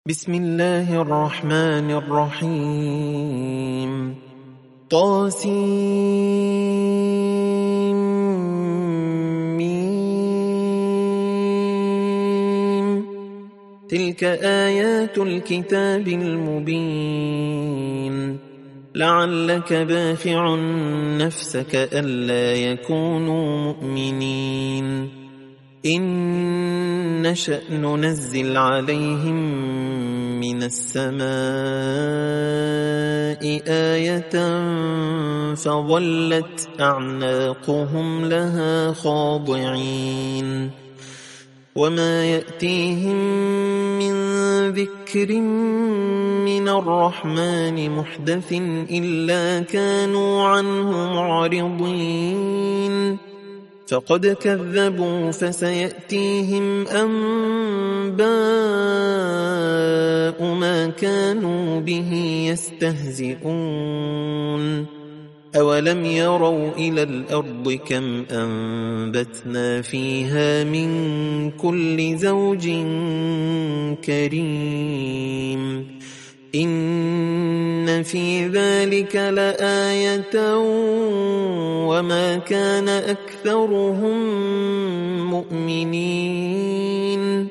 بسم الله الرحمن الرحيم طاسيم تلك آيات الكتاب المبين لعلك باخع نفسك ألا يكونوا مؤمنين إن نشأ ننزل عليهم من السماء آية فظلت أعناقهم لها خاضعين وما يأتيهم من ذكر من الرحمن محدث إلا كانوا عنه معرضين فقد كذبوا فسيأتيهم أنباء ما كانوا به يستهزئون أولم يروا إلى الأرض كم أنبتنا فيها من كل زوج كريم إن في ذلك لآية وما كان أكثرهم مؤمنين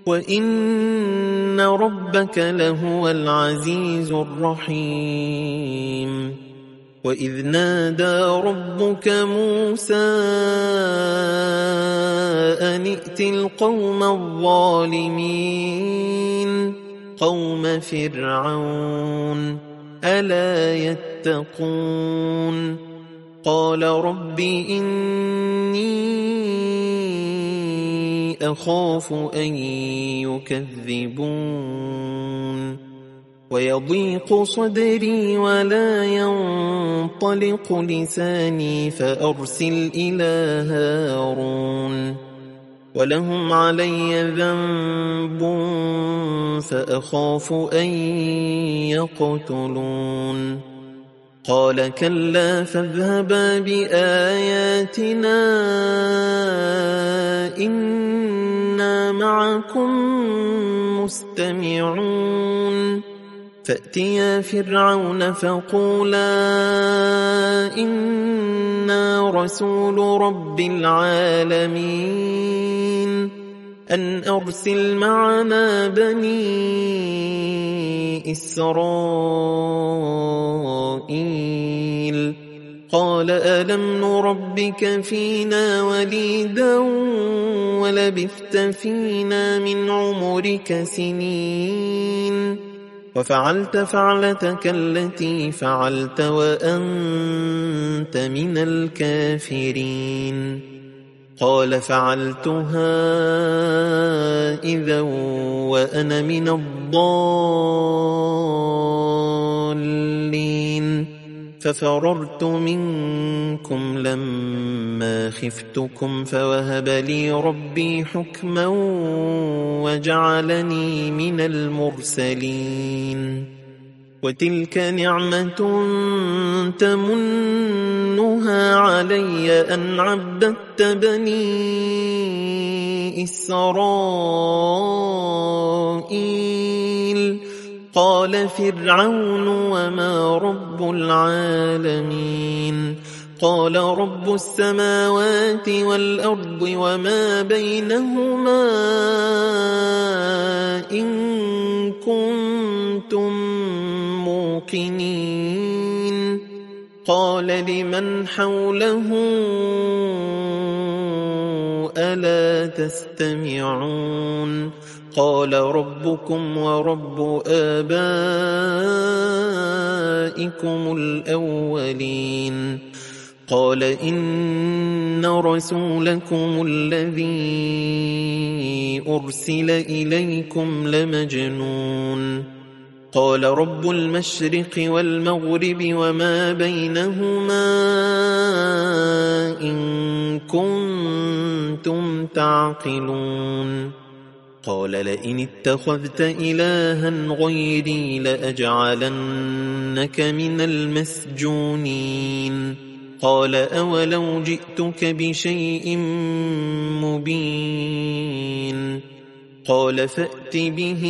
وإن ربك لهو العزيز الرحيم وإذ نادى ربك موسى أن ائت القوم الظالمين قوم فرعون ألا يتقون قال رب إني أخاف أن يكذبون ويضيق صدري ولا ينطلق لساني فأرسل إلى هارون ولهم علي ذنب فأخاف أن يقتلون قال كلا فاذهبا بآياتنا إنا معكم مستمعون فأتيا فرعون فقولا إنا رسول رب العالمين أن أرسل معنا بني إسرائيل قال ألم نربك فينا وليدا ولبثت فينا من عمرك سنين وفعلت فعلتك التي فعلت وأنت من الكافرين قال فعلتها إذا وأنا من الضالين ففررت منكم لما خفتكم فوهب لي ربي حكما وجعلني من المرسلين وتلك نعمة تمنها علي أن عبدت بني إسرائيل قال فرعون وما رب العالمين قال رب السماوات والأرض وما بينهما إن كنتم موقنين قال لمن حوله ألا تستمعون قال ربكم ورب آبائكم الأولين قال إن رسولكم الذي أرسل إليكم لمجنون قال رب المشرق والمغرب وما بينهما إن كنتم تعقلون قال لئن اتخذت إلها غيري لأجعلنك من المسجونين قال أولو جئتك بشيء مبين قال فأت به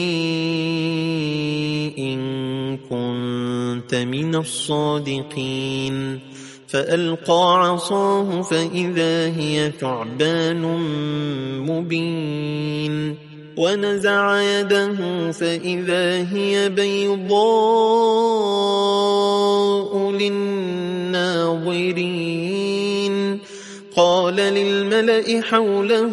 إن كنت من الصادقين فألقى عصاه فإذا هي ثعبان مبين ونزع يده فإذا هي بيضاء للناظرين قال للملأ حوله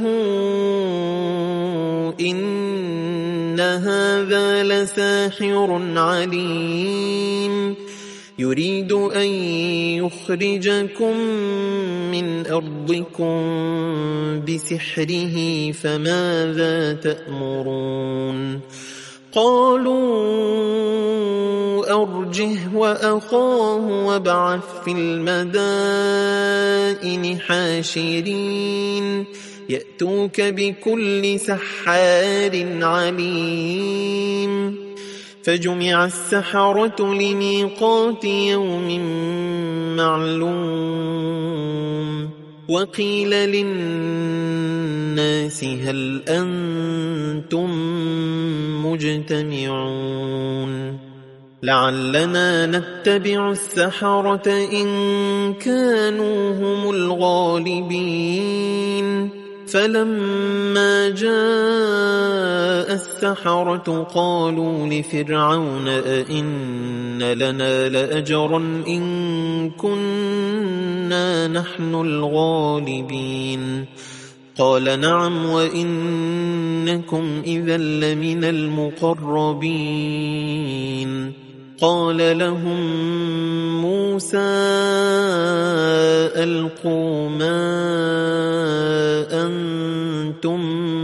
إن هذا لساحر عليم يريد أن يخرجكم من أرضكم بسحره فماذا تأمرون قالوا أرجه وأخاه وابعث في المدائن حاشرين يأتوك بكل سحار عليم فجمع السحرة لميقات يوم معلوم وقيل للناس هل أنتم مجتمعون لعلنا نتبع السحرة إن كانوا هم الغالبين فلما جاء السحرة قالوا لفرعون أئن لنا لأجرا إن كنا نحن الغالبين قال نعم وإنكم إذا لمن المقربين قال لهم موسى ألقوا ما أنتم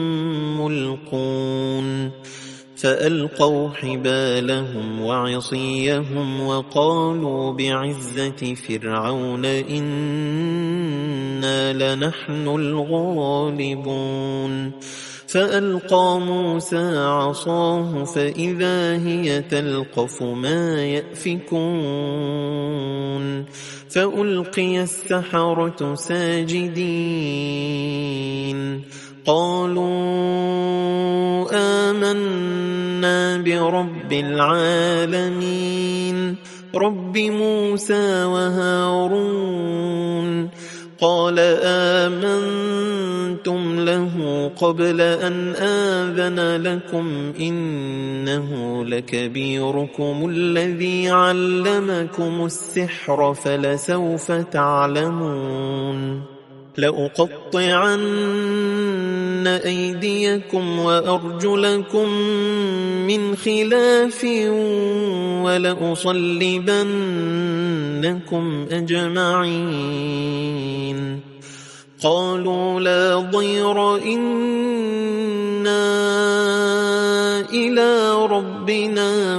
ملقون فألقوا حبالهم وعصيهم وقالوا بعزة فرعون إنا لنحن الغالبون فألقى موسى عصاه فإذا هي تلقف ما يأفكون فألقي السحرة ساجدين قالوا آمنا برب العالمين رب موسى وهارون قال آمنتم له قبل أن آذن لكم إنه لكبيركم الذي علمكم السحر فلسوف تعلمون لأقطعن أيديكم وأرجلكم من خلاف ولأصلبنكم أجمعين قالوا لا ضير إنا إلى ربنا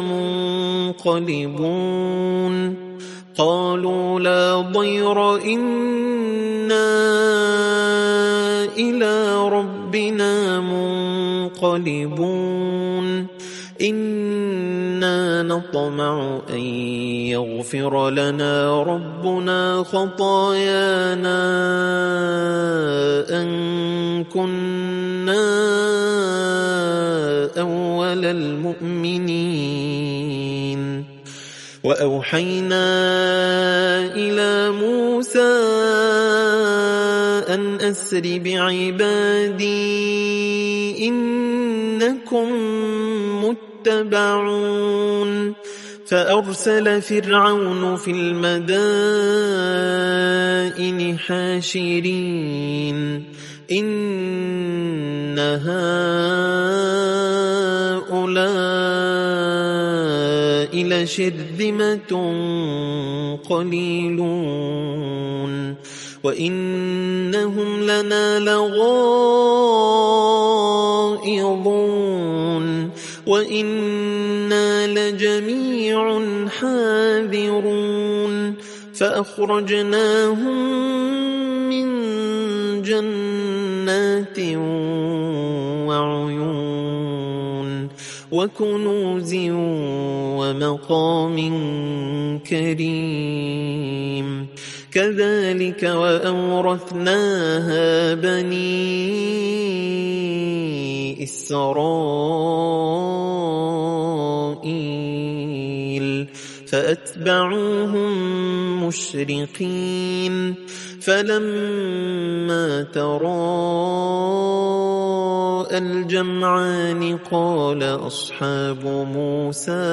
منقلبون قالوا لا ضير إنا إلى ربنا منقلبون إنا نطمع أن يغفر لنا ربنا خطايانا أن كنا أول المؤمنين وأوحينا إلى موسى أن أسر بعبادي إنكم متبعون فأرسل فرعون في المدائن حاشرين إن هؤلاء لشرذمة قليلون وإنهم لنا لغائظون وإنا لجميع حاذرون فأخرجناهم من جنات وعيون وكنوز ومقام كريم كذلك وأورثناها بني إسرائيل فأتبعوهم مشرقين فلما تراءى الجمعان قال أصحاب موسى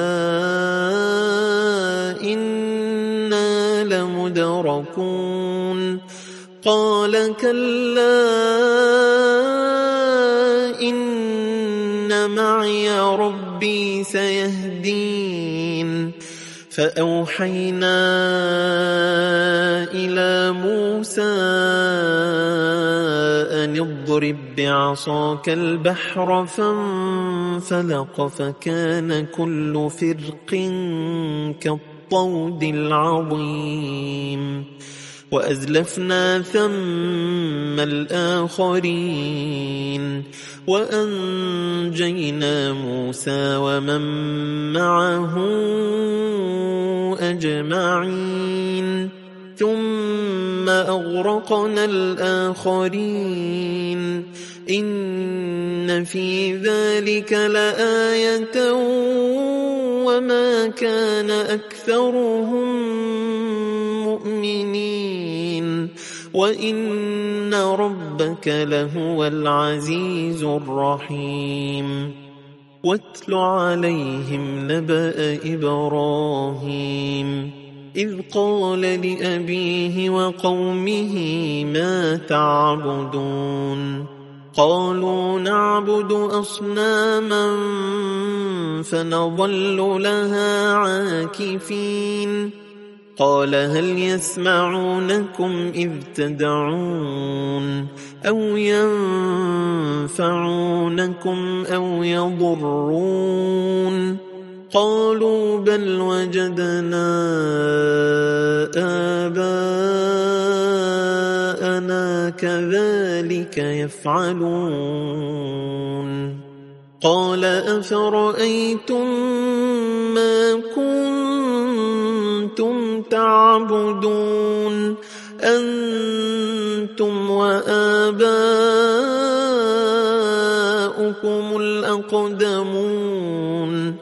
إنا لمدركون قال كلا إن معي ربي سيهدين فأوحينا إلى موسى أن اضرب بعصاك البحر فانفلق فكان كل فرق كالطود العظيم وأزلفنا ثم الآخرين وأنجينا موسى ومن معه أجمعين ثم أغرقنا الآخرين إن في ذلك لآية وما كان أكثرهم مؤمنين وإن ربك لهو العزيز الرحيم واتل عليهم نبأ إبراهيم إذ قال لأبيه وقومه ما تعبدون قالوا نعبد أصناما فنظل لها عاكفين قال هل يسمعونكم إذ تدعون أو ينفعونكم أو يضرون قالوا بل وجدنا آباءنا كذلك يفعلون قال أفرأيتم ما كنتم تعبدون أنتم وآباؤكم الأقدمون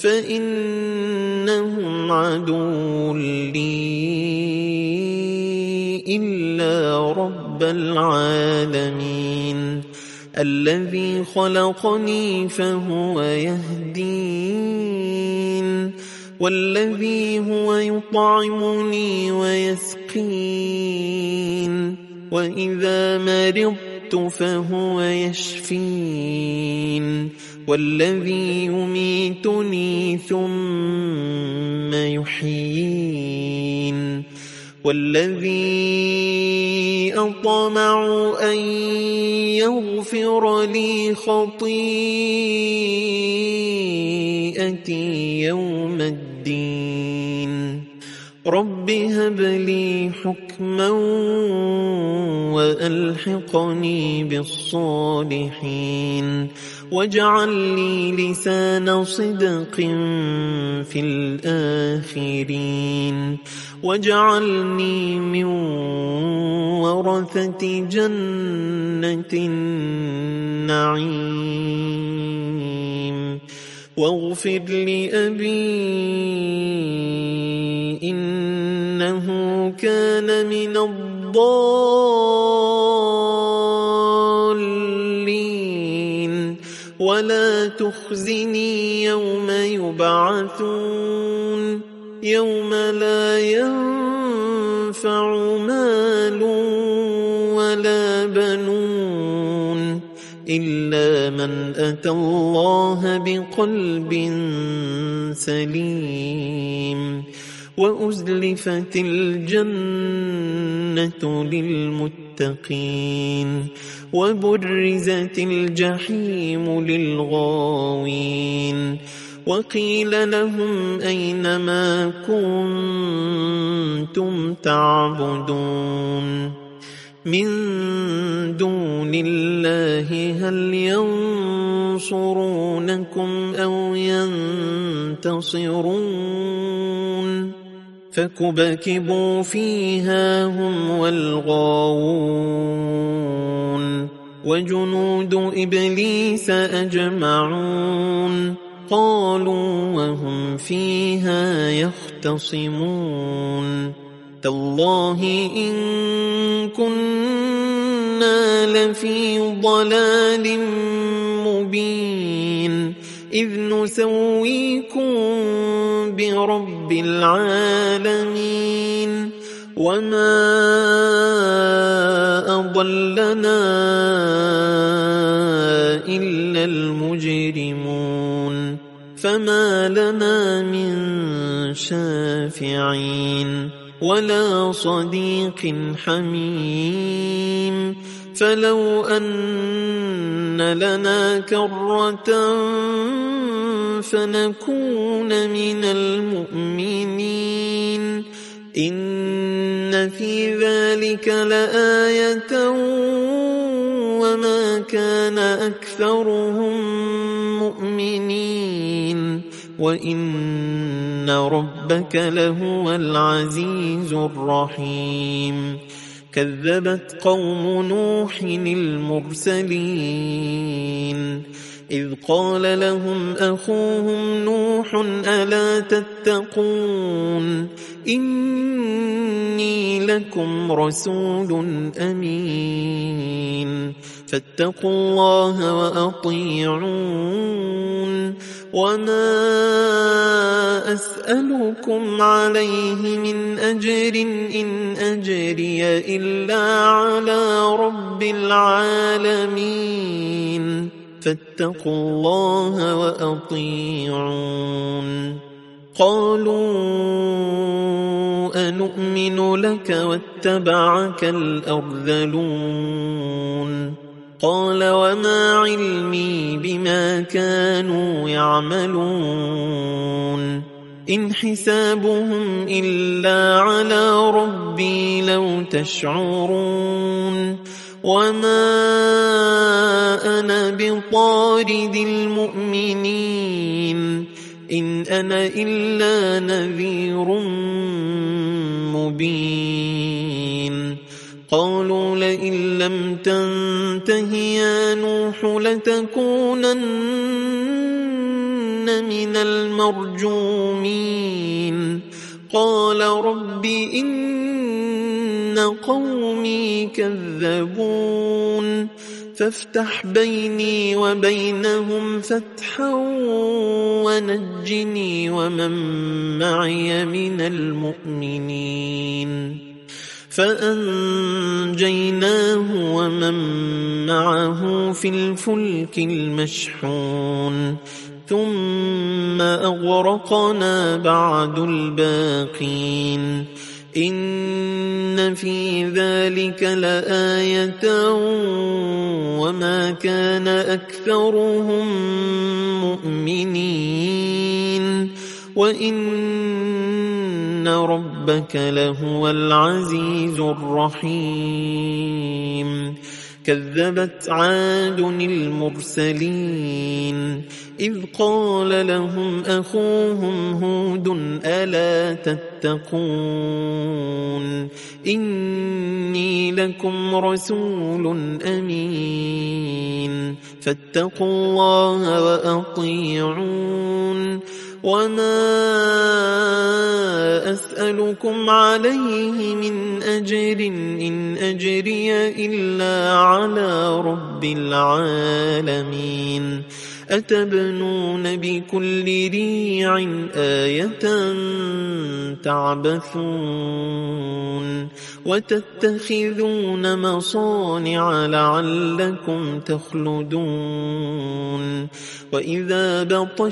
فإنهم عدو لي إلا رب العالمين الذي خلقني فهو يهدين والذي هو يطعمني ويسقين وإذا مرضت فهو يشفين والذي يميتني ثم يحيين والذي أطمع أن يغفر لي خطيئتي يوم الدين رب هب لي حكما وألحقني بالصالحين واجعل لي لسان صدق في الآخرين واجعلني من ورثة جنة النعيم واغفر لأبي إنه كان من الضالين ولا تخزني يوم يبعثون يوم لا ينفع مال ولا بنون إلا من أتى الله بقلب سليم وأزلفت الجنة للمتقين وبرزت الجحيم للغاوين وقيل لهم أين ما كنتم تعبدون من دون الله هل ينصرونكم أو ينتصرون فكبكبوا فيها هم والغاوون وجنود إبليس أجمعون قالوا وهم فيها يختصمون تالله إن كنا لفي ضلال مبين إذ نسويكم برب العالمين وما أضلنا إلا المجرمون فما لنا من شافعين ولا صديق حميم فلو أن لنا كرة فنكون من المؤمنين إن في ذلك لآية وما كان أكثرهم مؤمنين وإن ربك لهو العزيز الرحيم كذبت قوم نوح المرسلين إذ قال لهم أخوهم نوح ألا تتقون إني لكم رسول أمين فاتقوا الله وأطيعون وما أسألكم عليه من أجر إن أجري إلا على رب العالمين فاتقوا الله وأطيعون قالوا أنؤمن لك واتبعك الأرذلون قال وما علمي بما كانوا يعملون إن حسابهم إلا على ربي لو تشعرون وما أنا بطارد المؤمنين إن أنا إلا نذير مبين قالوا لئن لم تنته يا نوح لتكونن من المرجومين قال رب إن قومي كذبون فافتح بيني وبينهم فتحا ونجني ومن معي من المؤمنين فأنجيناه ومن معه في الفلك المشحون ثم أغرقنا بعد الباقين إن في ذلك لآية وما كان أكثرهم مؤمنين وإن ربك لهو العزيز الرحيم كذبت عاد المرسلين إذ قال لهم أخوهم هود ألا تتقون إني لكم رسول أمين فاتقوا الله وأطيعون وما أسألكم عليه من أجر إن أجري إلا على رب العالمين أتبنون بكل ريع آية تعبثون وتتخذون مصانع لعلكم تخلدون وإذا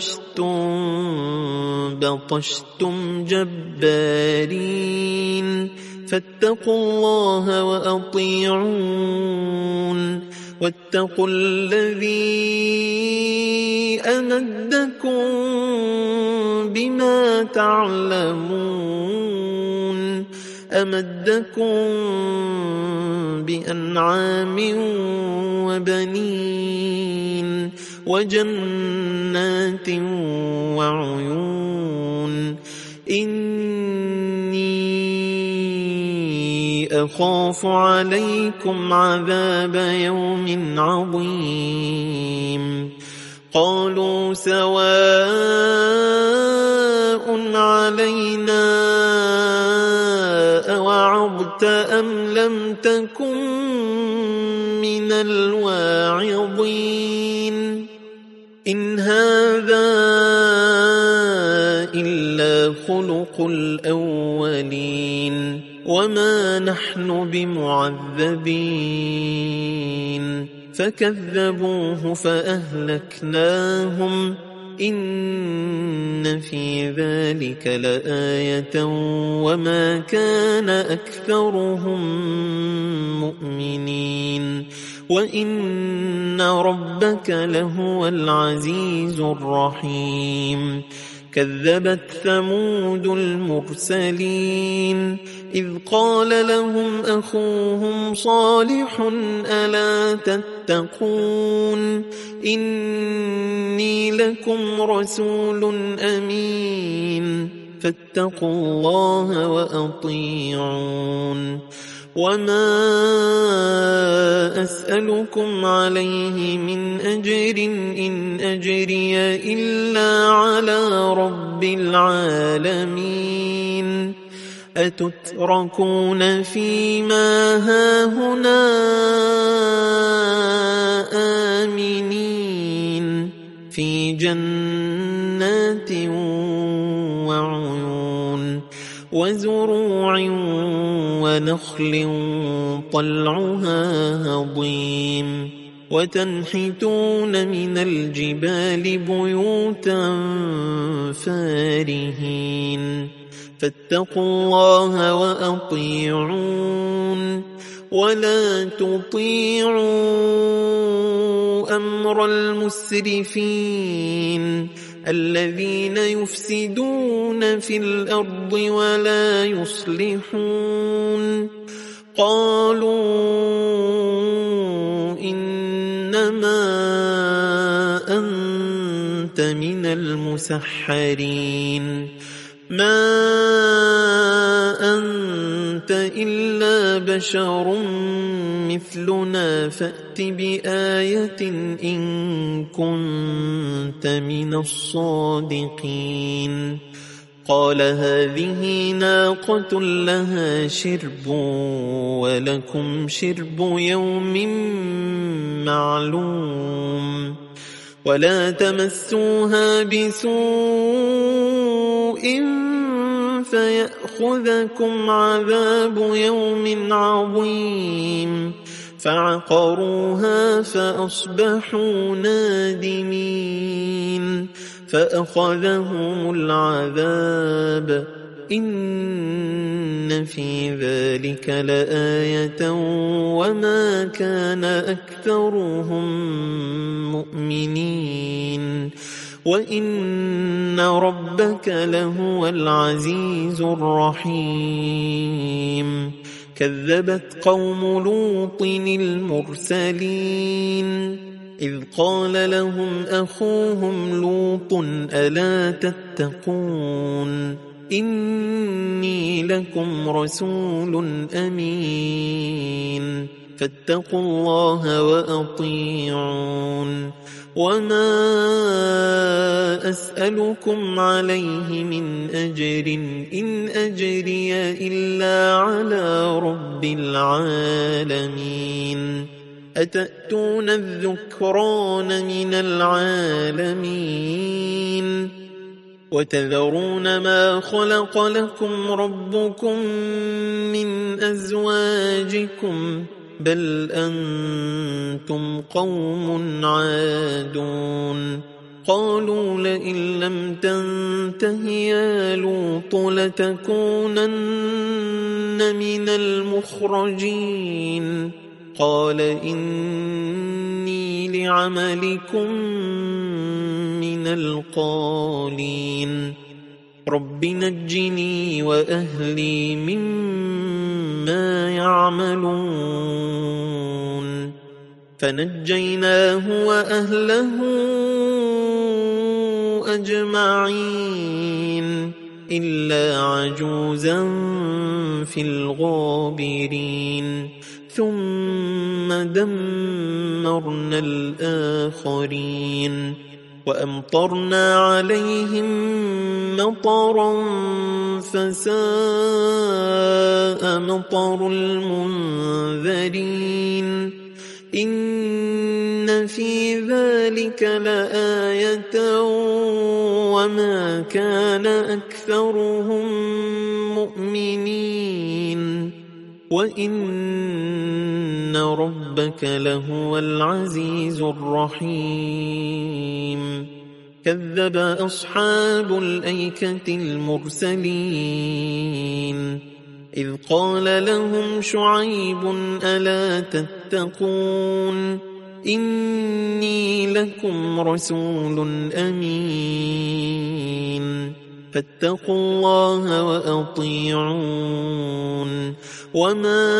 بطشتم جبارين فاتقوا الله وأطيعون واتقوا الذي أمدكم بما تعلمون أمدكم بأنعام وبنين وجنات وعيون إني أخاف عليكم عذاب يوم عظيم قالوا سواء علينا أوعظت أم لم تكن من الواعظين إن هذا إلا خلق الأولين وما نحن بمعذبين فكذبوه فأهلكناهم إن في ذلك لآية وما كان أكثرهم مؤمنين وإن ربك لهو العزيز الرحيم كذبت ثمود المرسلين إذ قال لهم أخوهم صالح ألا تتقون إني لكم رسول أمين فاتقوا الله وأطيعون وما أسألكم عليه من أجر إن أجري إلا على رب العالمين أتتركون فيما هاهنا آمنين في جنات وعيون وزروع ونخل طلعها هضيم وتنحتون من الجبال بيوتا فارهين فاتقوا الله وأطيعون ولا تطيعوا أمر المسرفين الذين يفسدون في الأرض ولا يصلحون قالوا إنما أنت من المسحرين ما أنت إلا بشر مثلنا فأت بآية إن كنت من الصادقين قال هذه ناقة لها شرب ولكم شرب يوم معلوم ولا تمسوها بسوء فيأخذكم عذاب يوم عظيم فعقروها فأصبحوا نادمين فأخذهم العذاب إن في ذلك لآية وما كان أكثرهم مؤمنين وإن ربك لهو العزيز الرحيم كذبت قوم لوط المرسلين إذ قال لهم أخوهم لوط ألا تتقون إني لكم رسول أمين فاتقوا الله وأطيعون وما أسألكم عليه من أجر إن أجري إلا على رب العالمين أتأتون الذكران من العالمين وتذرون ما خلق لكم ربكم من أزواجكم بل أنتم قوم عادون قالوا لئن لم تنته يا لوط لتكونن من المخرجين قال إني لعملكم من القالين رب نجني وأهلي مما يعملون فنجيناه وأهله أجمعين إلا عجوزا في الغابرين ثم دمرنا الآخرين وأمطرنا عليهم مطرا فساء مطر المنذرين إن في ذلك لآية وما كان أكثرهم مؤمنين وإن ربك لهو العزيز الرحيم كذب أصحاب الأيكة المرسلين إذ قال لهم شعيب ألا تتقون إني لكم رسول أمين فاتقوا الله وأطيعون وما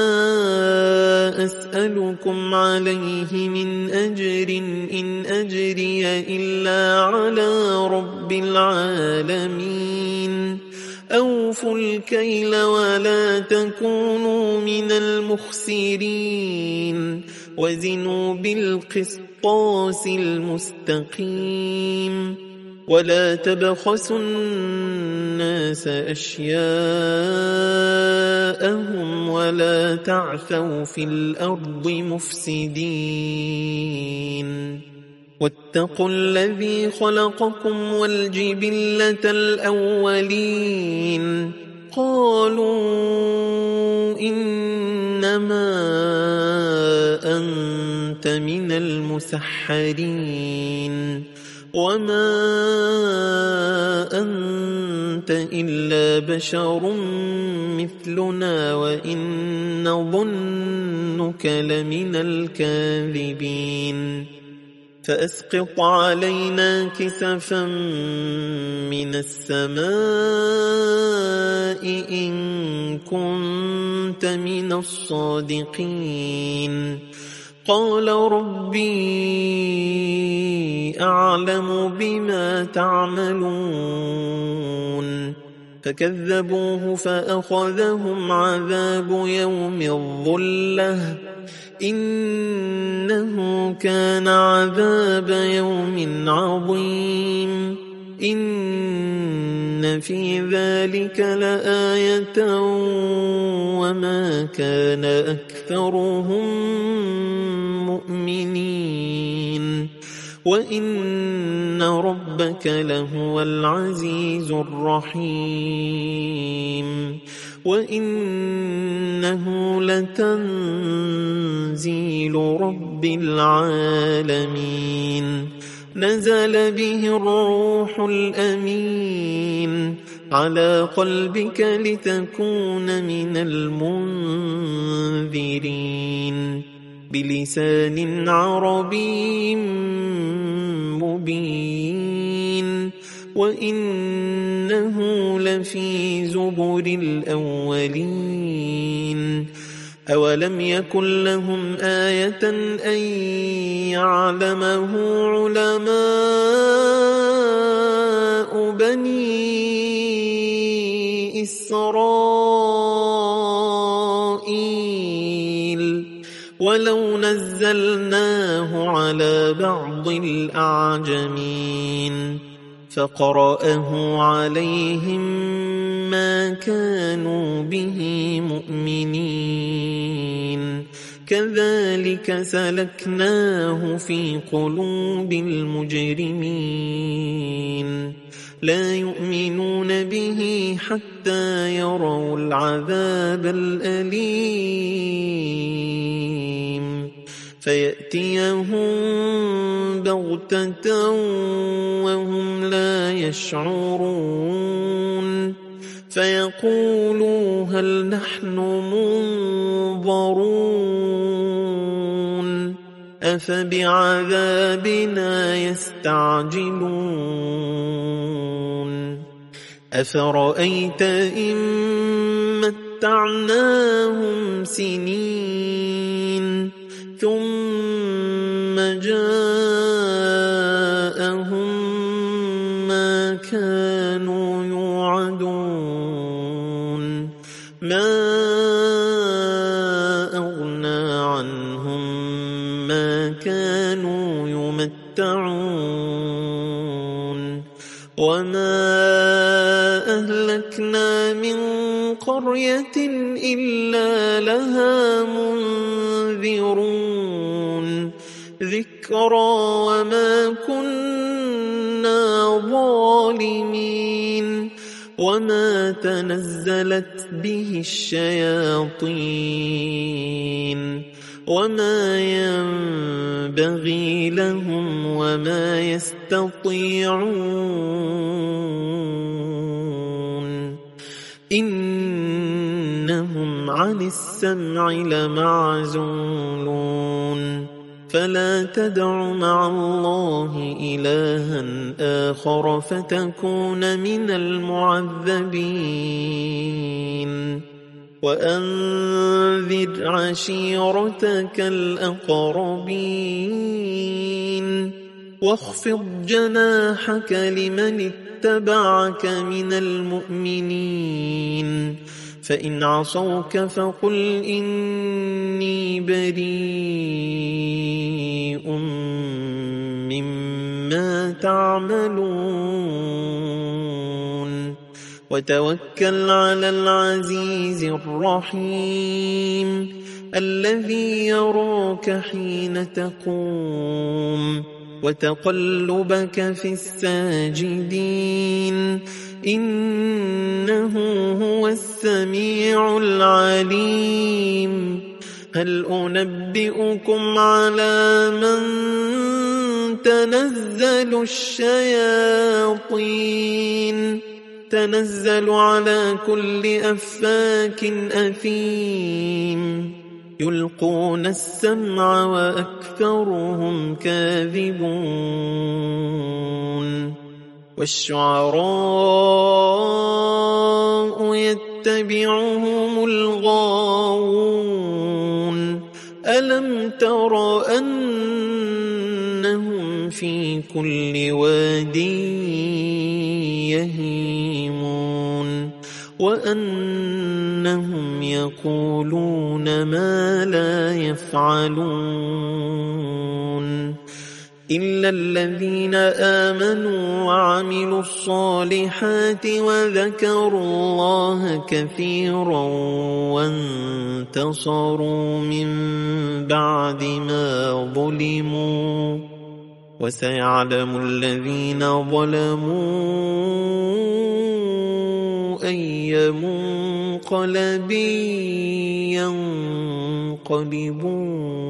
أسألكم عليه من أجر إن أجري إلا على رب العالمين أوفوا الكيل ولا تكونوا من المخسرين وزنوا بالقسطاس المستقيم ولا تبخسوا الناس أشياءهم ولا تعثوا في الأرض مفسدين واتقوا الذي خلقكم والجبلة الأولين قالوا إنما أنت من المسحرين وما أنت إلا بشر مثلنا وإن نظنك لمن الكاذبين فأسقط علينا كسفا من السماء إن كنت من الصادقين قال ربي أعلم بما تعملون فكذبوه فأخذهم عذاب يوم الظلة إنه كان عذاب يوم عظيم إن في ذلك لآية وما كان أكثرهم مؤمنين وإن ربك لهو العزيز الرحيم وإنه لتنزيل رب العالمين نزل به الروح الأمين على قلبك لتكون من المنذرين بلسان عربي مبين وإنه لفي زبر الأولين أولم يكن لهم آية أن يعلمه علماء بني إسرائيل ولو نزلناه على بعض الأعجمين فقرأه عليهم ما كانوا به مؤمنين كذلك سلكناه في قلوب المجرمين لا يؤمنون به حتى يروا العذاب الأليم فيأتيهم بغتة وهم لا يشعرون فيقولوا هل نحن منظرون أفبعذابنا يستعجلون أفرأيت إن متعناهم سنين ثم جاءهم ما كانوا يوعدون ما أغنى عنهم ما كانوا يمتعون وما أهلكنا من قرية إلا لها منذرون ذكرى وما كنا ظالمين وما تنزلت به الشياطين وما ينبغي لهم وما يستطيعون إنهم عن السمع لمعزولون فلا تدع مع الله إلها آخر فتكون من المعذبين وأنذر عشيرتك الأقربين واخفض جناحك لمن اتبعك من المؤمنين فإن عصوك فقل إني بريء مما تعملون وتوكل على العزيز الرحيم الذي يراك حين تقوم وتقلبك في الساجدين إنه هو السميع العليم هل أنبئكم على من تنزل الشياطين تنزل على كل أفاك أثيم يلقون السمع وأكثرهم كاذبون والشعراء يتبعهم الغاوون ألم تر أنهم في كل واد يهيمون وأنهم يقولون ما لا يفعلون إلا الذين آمنوا وعملوا الصالحات وذكروا الله كثيرا وانتصروا من بعد ما ظلموا وسيعلم الذين ظلموا أي منقلب ينقلبون